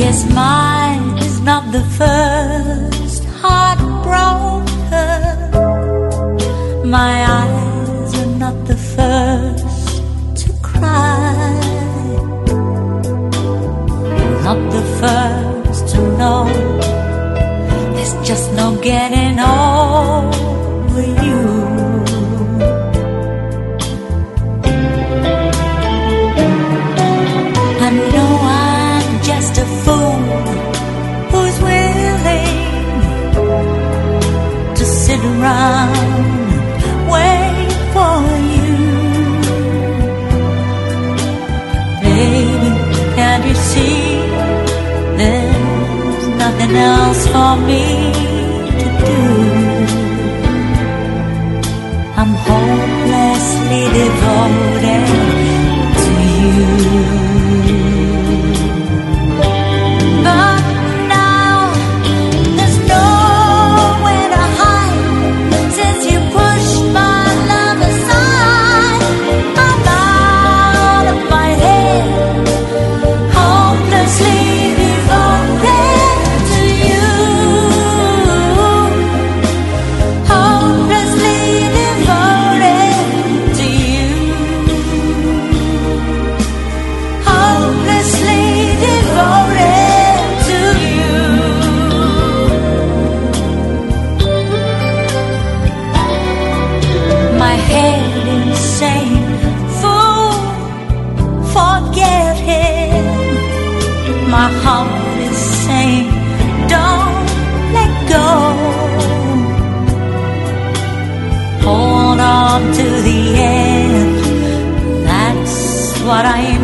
Yes, mine is not the first heartbroken. My eyes are not the first to cry, not the first to know there's just no getting over you. I know I'm just a fool who's willing to sit around and wait for you. Baby, can't you see there's nothing else for me to do? I'm hopelessly devoted to you. But now there's nowhere to hide since you pushed my love aside. I'm out of my head, hopelessly devoted to you. Hopelessly devoted to you. Hopelessly devoted to you. My head insane, fool, forget him. My heart is saying, don't let go. Hold on to the end, that's what I